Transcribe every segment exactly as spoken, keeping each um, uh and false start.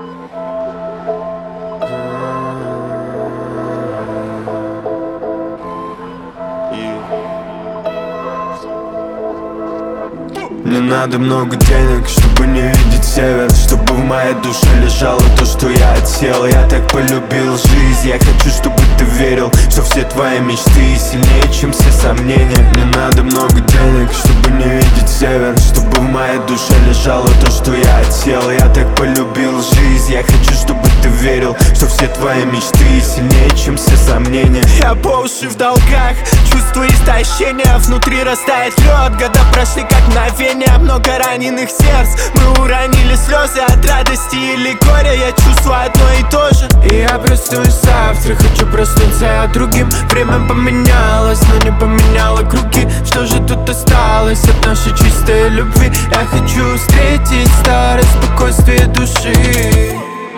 Мне надо много денег, чтобы не видеть север, чтобы в моей душе лежало то, что я хотел. Я так полюбил жизнь, я хочу, чтобы ты верил, что все твои мечты сильнее, чем все сомнения. Мне надо много денег, чтобы не видеть север, чтобы в моей душе лежало то, что я хотел. Я так полюбил жизнь, я хочу, чтобы ты верил, что все твои мечты сильнее, чем все сомнения. Я по уши в долгах, чувствую истощение, внутри растает лед, года прошли как мгновение. Много раненых сердц, мы уронили слезы от радости или горя. Я чувствую одно и то же. И я проснусь завтра, хочу проснуться от другим. Время поменялось, но не поменяло круги. Что же тут осталось от нашей чистой любви? Я хочу встретить старое спокойствие души.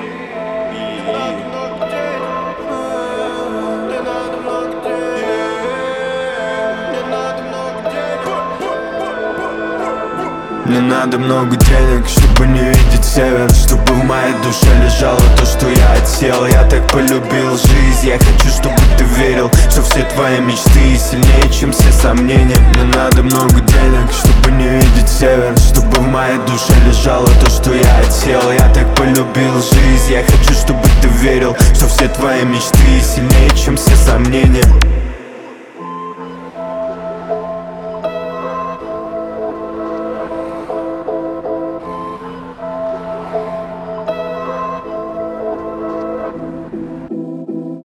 Мне надо много денег, чтобы не видеть север, чтобы в моей душе лежало то, что я хотел. Я так полюбил жизнь, я хочу, чтобы ты верил, что все твои мечты сильнее, чем все сомнения. Мне надо много денег, чтобы не видеть север, чтобы в моей душе лежало то, что я хотел. Я так полюбил жизнь, я хочу, чтобы ты верил, что все твои мечты сильнее, чем все сомнения.